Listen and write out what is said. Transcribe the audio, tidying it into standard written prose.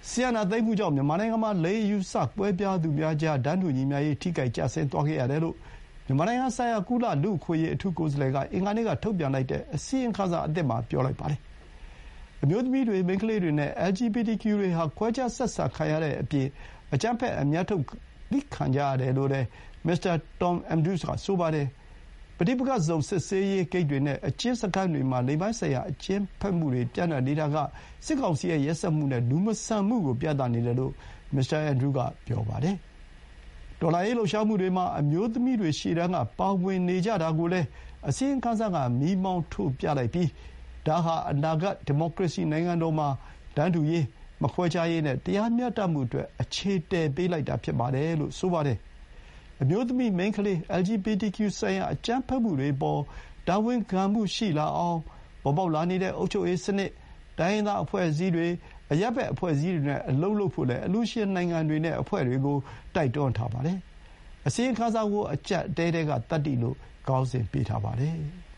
ဆီယနာသိမ်းမှုကြောင့်မြန်မာနိုင်ငံမှာလိင်အယူဆကွဲပြားသူများကြားတန်းတူညီမျှရေးထိခိုက်ကျဆင်းသွားခဲ့ရတယ်လို့မြန်မာနိုင်ငံဆိုင်ရာကုလလူ့အခွင့်အရေးအထူးကိုယ်စားလှယ်ကအင်္ဂါနေ့ကထုတ်ပြန်လိုက်တဲ့အစီရင်ခံစာအသစ်မှာပြောလိုက်ပါတယ်။အမျိုးသမီးတွေမိန်းကလေးတွေနဲ့ LGBTQ တွေဟာခွဲခြားဆက်ဆံခံရတဲ့အပြင်အကြမ်းဖက်အမြတ်ထုတ်သတ်ခံကြရတယ်လို့လည်းမစ္စတာ Tom Andrews ကဆိုပါတယ်။ပဋိပက္ခဇုံစစ်ဆေးရေးဂိတ်တွေနဲ့အကျဉ်းစခန်းတွေမှာလိင်ပိုင်းဆိုင်ရာအကျဉ်းဖက်မှုတွေပျံ့နှံ့နေတာကစစ်ကောင်စီရဲ့ရက်စက်မှုနဲ့လူမဆန်မှုကိုပြသနေတယ်လို့မစ္စတာ Andrews ကပြောပါတယ်။တော်လှန်ရေးလှုပ်ရှားမှုတွေမှာအမျိုးသမီးတွေရှေ့တန်းကပါဝင်နေကြတာကိုလည်းအစီရင်ခံစာကမီးမောင်းထိုးပြလိုက်ပြီးဒါဟာအနာဂတ်ဒီမိုကရေစီနိုင်ငံတော်မှာတန်းတူရေးမခွဲခြားရေးနဲ့တရားမျှတမှုအတွက်အခြေတည်ပေးလိုက်တာဖြစ်ပါတယ်လို့ဆိုပါတယ်။အမျိုးသမီးမိန်းကလေး LGBTQ ဆိုင်ရာအကြမ်းဖက်မှုတွေအပေါ်တာဝန်ခံမှုရှိလာအောင်ပေါ်ပေါက်လာနေတဲ့အုပ်ချုပ်ရေးစနစ်တိုင်းရင်းသားအဖွဲ့အစည်းတွေအရပ်ဘက်အဖွဲ့အစည်းတွေနဲ့အလုပ်လုပ်ဖို့လည်းအလှူရှင်နိုင်ငံတွေနဲ့အဖွဲ့တွေကိုတိုက်တွန်းထားပါတယ်။အစီရင်ခံစာကိုအကျပ်တဲတဲကတတ်တည်လို့ခေါင်းစဉ်ပေးထားပါတယ်။